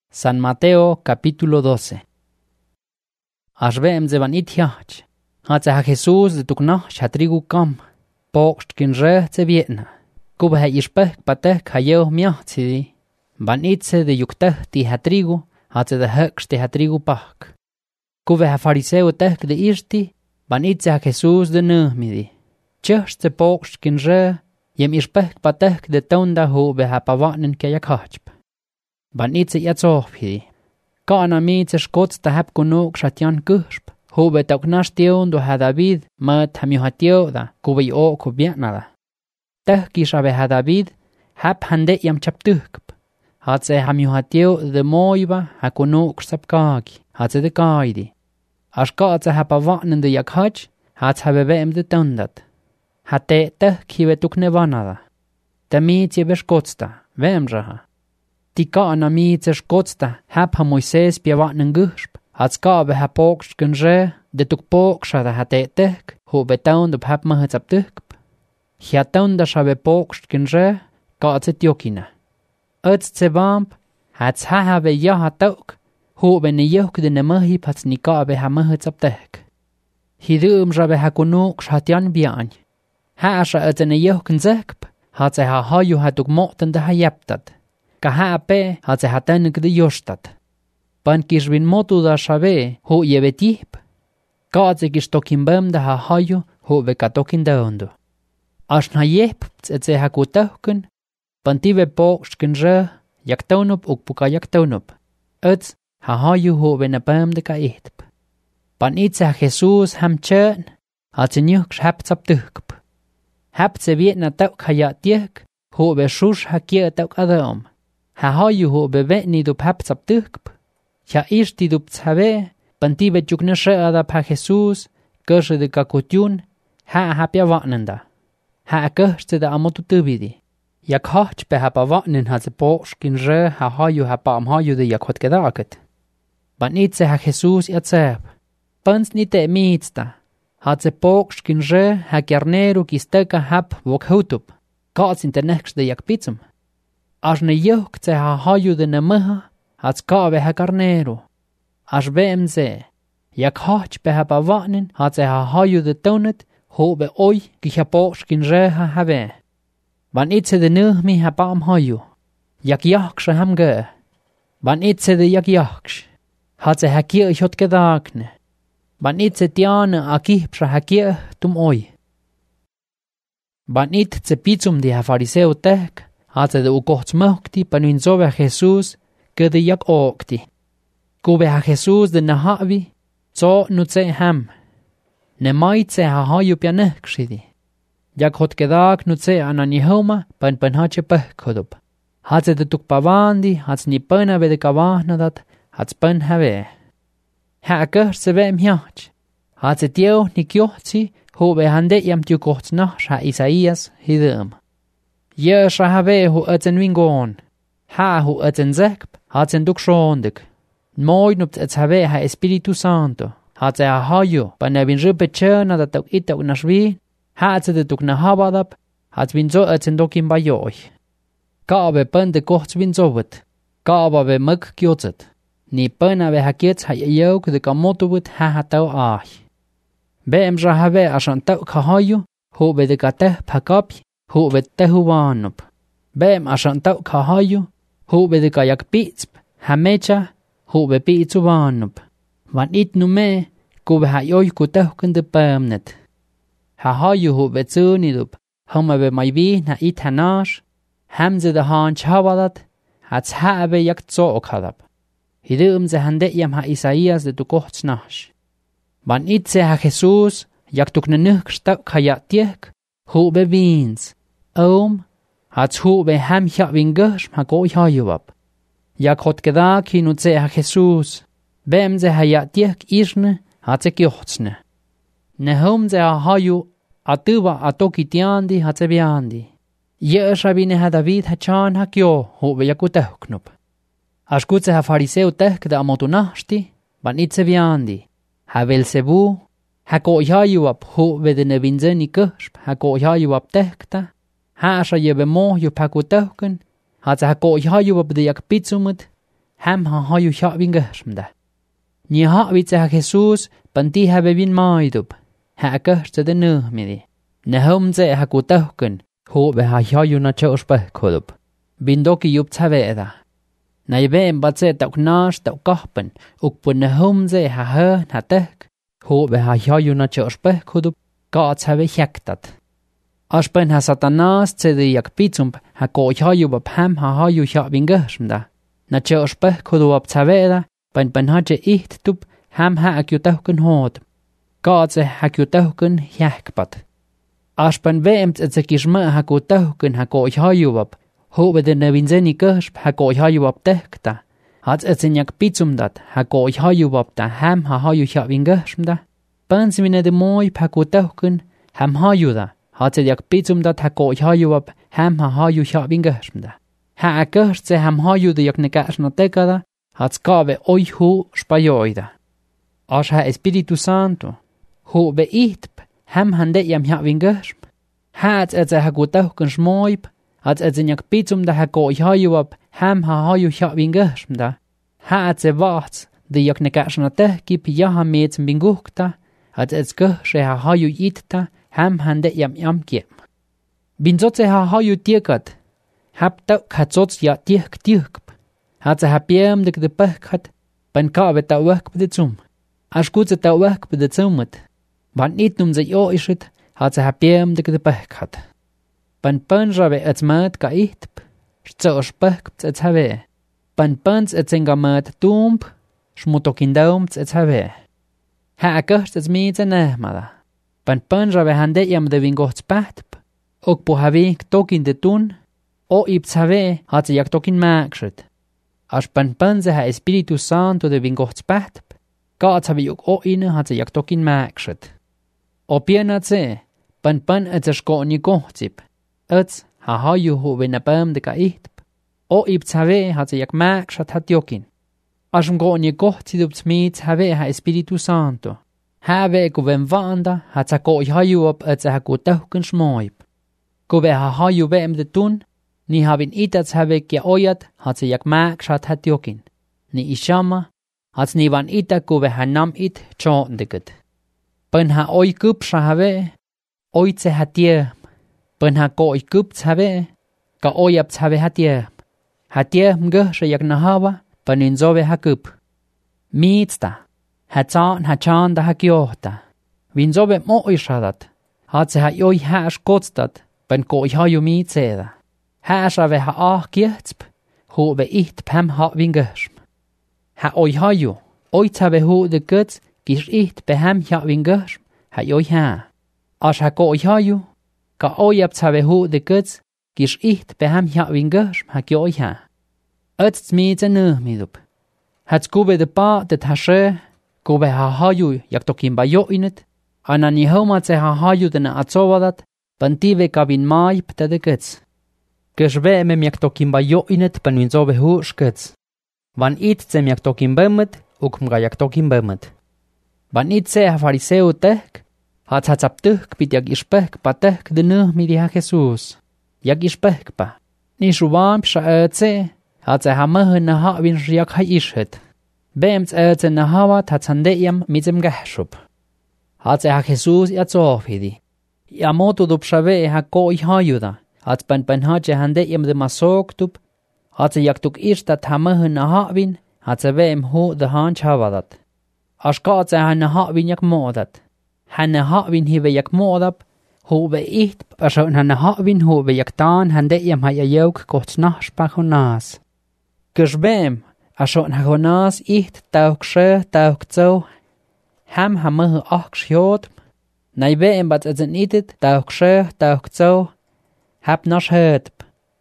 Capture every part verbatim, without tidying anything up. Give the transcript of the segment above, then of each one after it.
San Mateo capítulo doce. Ashvem zevan ithyach. Hatze ha Jesús de tuknach ha trigu kam. Pokst kin re ze vietna. Kuba ha ispek patek ha yeo miachtidi. Ban itse de yukteh ti ha trigu. Hatze de hekst ha trigu pak. Kuba ha fariseo tek de irti. Ban itse ha Jesús de nuhmidi. Tjust ze pokst kin re. Jem ispek patek de tonda hu be ha pavanen ke yakhachp. Ban itse yatsofhidi. Kana mitse skots ta hab kunuk shatian kushp. Hube toknash tion do ha David mat hamihatio da kubi o kubianada. Teh kishabe ha David hab hande yam chaptukp. Hatse hamihatio de moiba ha kunuk sapkagi. Hatse de kaidi. Ashkatse ha pavanen de yakhach. Hatse ha bebem de tondat. Hate teh kive tuknevanada. Ta mitse beskotsta. Vemraha. Tika na mitse skotsta hab ha Moises piavanen gushp. Hatskabe ha pokst genre de tuk poksha da hate tek hu betaun do hab ma hetsaptukp. Hiataun da shabe pokst genre kaatse tiokina. Öts tse vamp hats ha ha ve ya hatok hu be ne yok de ne mahi pats nikabe ha ma hetsaptek. Hidum rabe ha kunuk shatian bian. Ha asha öts ne yok nzekp hatse ha hayu hatuk moten da ha yaptat. Ka ha ape hatse hatan de yostat. Pan kishvin motu da shabe hu yevetip. Kaatse kishtokin bam da ha hayu hu vekatokin da ondo. Ashna yep tse ha kutahken. Pan tive pokshken re yaktonup ukpuka yaktonup. Öts ha hayu hu venabam de ka etp. Pan itse ha Jesus ham chen hatse nyuk shap tsaptukp. Hap tse vietna tauk hayatiek hu ve shush ha kia tauk adam. Ha hayu hu beveni dup hap tsaptukp. Ja ishti dup tsabe, pantibe chukne sheada pa Jesus, kushe de kakutyun, ha hapya vatnenda. Ha kushte da amotutubidi. Jak hach pe hapa vatnen ha ze poshkin re ha hayu hapa am hayu de jak hot gedaket. Ban itse ha Jesus yatseb. Pans nite mitsta. Ha ze poshkin re ha kjarneru kisteka hap wokhutup. Kaats in teneks de jak pitsum. As ne yok tse ha hayu de ne maha, hats kaave ha karneru. As vemze, jak hach pe ha pavanen, hats ha hayu de tonet, hobe oi ki ha poshkin re ha have. Van itse de nuhmi ha paam hayu, jak jaksh ham ge. Van itse de jak jaksh, hats ha kia hot gedagne. Van itse tiane a kipsha ha kia tum oi. Van it tse pitsum di ha fariseo tek, hatse de ukochts mokti panuin zove Jesus kede jak okti. Kube ha Jesus de nahavi zo nutse ham. Ne maitse ha hayu pianek shidi. Jak hot kedak nutse ananihoma pan pan hache pehkodup. Hatse de tuk pavandi hats ni pana ve de kavahnadat hats pan have. Ha akar se vem hiach. Hatse tio ni kyohtsi hube hande yam tio kochts nash ha Isaias hidum. Yesh have hu etzen wingon. Ha hu etzen zekp, hatzen duk shondik. Moi nupt etz have ha Espiritu Santo. Hatze ha hayo, pa ne vin rupe chena da tuk ita unashvi. Hatze de tuk nahabadap, hatz vin zo etzen dokin bayoi. Kaabe pen de kochts vin zovat. Kaaba ve muk kyotzet. Ni pena ve ha kietz ha yeok de kamotubut ha ha tau ah. Beem ra have ashan tau ka hayo, hu be de kateh pakapi. Hu vet tehuvanup. Bem ashan tau ka hayu. Hu be de kayak pitsp. Hamecha. Hu be pitsuvanup. Van it nume. Kube ha yoy kutehken de pemnet. Ha hayu hu be tsunidup. Hama be mayvi na it hanash. Hamze de haan chavadat. Hats ha be yak tso okadap. Hidum ze hande yam ha Isaias de tukochts nash. Van it se ha Jesus. Yak tuknenuk stak kayatiek. Hu be vins. Oom, hats hu be ham hja wingush ma go hayuap. Jak hot gedak hin und se ha Jesus. Bem ze ha yatiek isne, hat se kjohtsne. Ne hom ze ha hayu, atuva atoki tiandi hat se biandi. Jesha vine ha David ha chan ha kjo, hu be jakutehknup. As gut se ha fariseu tehk de amotunashti, ban it se biandi. Ha Belzebu, ha go hayuap hu be de ne vinzeni kushp, ha go hayuap tehkta. Ha asha yebe mo yu pakutahken, hatse ha go hayu ab de jak pitsumut, ham ha hayu hya vingasmda. Ni ha vitse ha Jesus panti ha bevin maidup. Ha kerste de nu midi. Ne homze ha kutahken. Ho be ha hayu na chospeh kodup. Bindoki yup taveda. Na yvem batse tauk nash tauk kahpen. Ukpun ne homze ha he ha tek. Ho be ha hayu na chospeh kodup. Ka tave hektat. Aspen ha Satanas tsede yak pitsump ha ko hayu bap ham ha hayu hya vingasmda. Na chospeh kodup taveda. Pen pen ha je iht tup ham ha akutahken hod. Ka tse ha kutahken hekpat. Aspen veemt et se kishma ha kutahken ha ko hayu bap. Ho be de nevinzeni kersp ha ko hayu bap tehkta. Hats et se nyak pitsumdat ha ko hayu bap ta ham ha hayu hya vingasmda. Pens mine de moi pa kutahken ham hayu da. Hats et yak pitsumdat ha ko hayu bap ham ha hayu hya vingasmda. Ha akers se ham hayu de yak nekashna tekada. Hats kave oi hu spayoida. As ha Espiritu Santo. Ho be itp ham hande yam hya vingasm. Hats et se ha kutahken smoip. Hats et se nyak pitsumda ha ko hayu bap ham ha hayu hya vingasmda. Hats e vats de yak nekashna tehkip yaha meets bingukta. Hats et skhe ha hayu itta ham hande yam yam kiem. Binzotse ha hayu tiekat. Hap tauk hatzots ya tiek tiekp. Hats ha piem de de pekhat. Pen kave ta wek de zum. As gut ta wek de zumet. Van nit num ze yo ishit. Hats ha piem de de pekhat. Pen penjave et mat ka itp. Stzo spekt et have. Pen pens et zingamat tump. Schmutokindaumts et have. Ha akert et meet en nehmada. Pen penjave hande yam de vingots pahtp. Ok po have tokin de tun. O ips have hat jak tokin maakshit. As pen penze ha Espiritu Santo de vingots pahtp. Ka have juk o ine hat jak tokin maakshit. O piena tse. Pen pen et sko ni gohtip. Ets ha hayu ho venapam de ka itp. O ips have hat jak maakshat hat jokin. As go ni gohtip smeet have ha Espiritu Santo. Have go ven vanda hat ko hayu op et ha go tahken smoip. Go ve ha hayu vem de tun. Ni havin itats have ke oyat hat jak maakshat hat jokin. Ni ishama hat ni van ita go ve hanam it chon deket. Pen ha oy kup have. Oy tse hatie. Pen ha ko oy kup have. Ka oyap have hatie. Hatie mge jak nahawa. Pen in zove ha kup. Mietsta. Hatsan hachan da hakiota. Vin zove mo ishadat. Hat se ha oy ha skotstat. Pen ko oy hayu mietseda. Ha shave ha ah kietsp. Ho ve iht pam ha vingasm. Ha oy hayu. Oy tave ho de guts. Gish iht beham ha vingasm. Ha oy ha. As ha ko oy hayu. Ka oyap tave ho de guts. Gish iht beham ha vingasm. Ha oy ha. Ets mietse nu midup. Hats gube de pa de tashe. Gube ha hayu jak tokin bayo inet. Anani homa tse ha hayu de na atsovadat. Pantive kabin mai pte de guts. Geschwe me jak tokin bayo inet pan winzove hu skets. Van it tse jak tokin bemet. Uk mga jak tokin bemet. Van it tse ha fariseo tek. Hats hats aptuk pit jak ispek pa tek de nu midi ha Jesus. Jak ispek pa. Ni shuvam psha etze. Hats ha mehen na ha win jak ha ishet. Beemt etze na hawat hats handeyam mitzem gahshup. Hats ha Jesus ya zofidi. Ya moto dup shave ha ko ich hayuda. Hats pen pen ha je handeyam de masok tup. Hats jak tuk ishtat ha mehen na ha win. Hats veem ho de han chavadat. Ashkat ha na ha win jak modat. Han na ha win hive jak modap. Ho be iht pasho na ha win ho be jak tan handeyam ha ya yok kots nach spachonas. Geschbem, asho na honas iht tauk she tauk zo. Ham ha meh ach shot. Nay veem bat et nitet tauk she tauk zo. Hab nash het.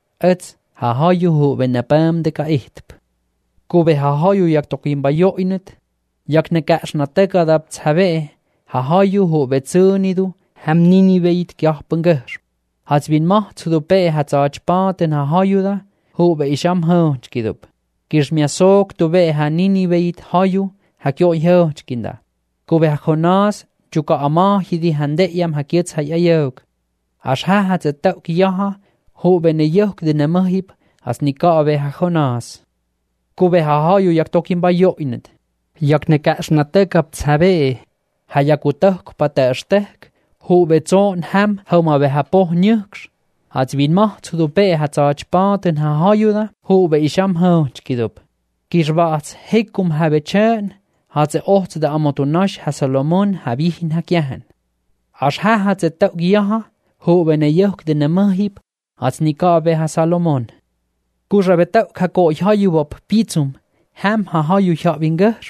Et ha hayu ho ben napam de ka iht. Ko be ha hayu jak tokin bayo inet. Jak ne kash na teka dap tsave. Ha hayu ho be tsunidu. Ham nini veit gyach bengesh. Hats bin macht zu do be hats ach baten ha hayu da. Ho be isham honch kidup. Gish mia sok do be ha nini veit hayu. Ha kyo honch kinda. Ko be ha khonas. Juka ama hidi hande yam ha kiets ha yayok. Ash ha hats et tauk yaha. Ho be ne yok de ne mahib. As nika ave ha khonas. Kube ha hayu yak tokin ba yoinet. Yak ne kash na tekap tsabe. Ha yakutak paterstek. Hube zon ham homa be ha poh nyks. Als wien macht zu do be hat zach paten ha hayu da. Hube isham hoch kidup. Kishwats hekum habe chen. Hat ze ocht de amotonash ha Salomon habihin ha kyahan. Ash ha hat ze tok giaha. Hube ne yok de ne mahib. Als nikabe ha Salomon. Kusha betok ha ko hayu op pitsum. Ham ha hayu ha wingersp.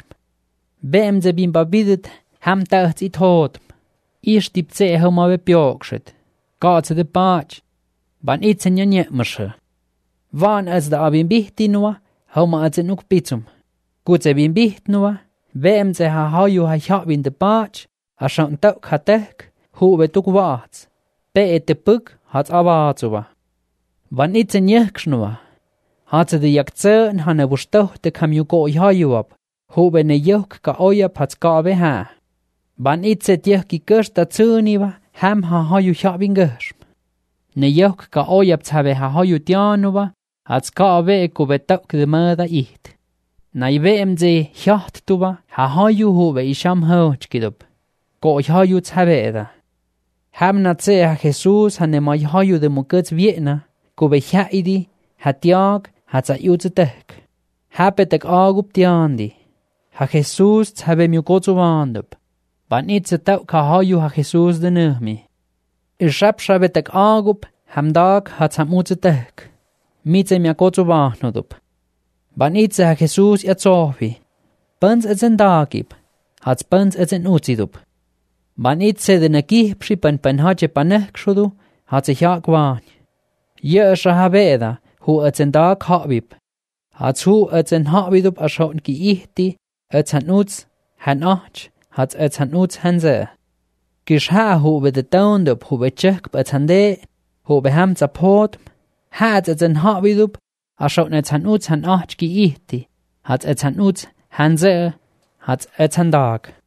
Beem ze bim babidet ham tacht it hot. Ish dip ze homa be pjokshet. Gaat ze de paach. Ban itsen nye mersche. Van als de abin bihti noa, homa als en ook pitsum. Gut ze bin biht noa. Beem ze ha hayu ha ha win de paach. A shan tok ha tek. Hu betuk waats. Be et de puk hat awaatsuwa. Van itsen nye ksnoa. Hat ze de jaktse en hanne wustoch de kam yu go hayu op. Hube ne yok ka oya pats ka be ha. Ban itse tiek ki kers da tsuniwa, ham ha hayu shabin gers. Ne yok ka oya ptsabe ha hayu tianuwa, hats ka be ko betok de mada it. Na ibe emze hjaht tuwa, ha hayu hube isham hoch kidup. Ko hayu tsabe da. Ham na tse ha Jesus ha ne ma hayu de mukets vietna, ko be hjaidi, ha tiag, ha tsa yutzetek. Ha betek agup tiandi. Ha Jesus tsabe mi gozu wandup. Ban itse tau ka hayu ha Jesus de nuhmi. Ishab shabetek agup, hamdag ha tsam utzetek. Mitze mi gozu wahnudup. Ban itse ha Jesus ya tsofi. Bens etsen dagib. Hats bens etsen utzidup. Ban itse de negih psi pen pen haje panek shudu, hat sich ja gwaan. Ye isha ha veda, hu etsen dag habib. Hats hu etsen habidup ashaun ki ihti, etsen uts, han ach, hats etsen uts hanse. Gish ha hu be de downdup hu be chek etsen de, hu be ham zapot, hats etsen habidup, ashaun etsen uts han ach ki ihti, hats etsen uts hanse, hats etsen dag.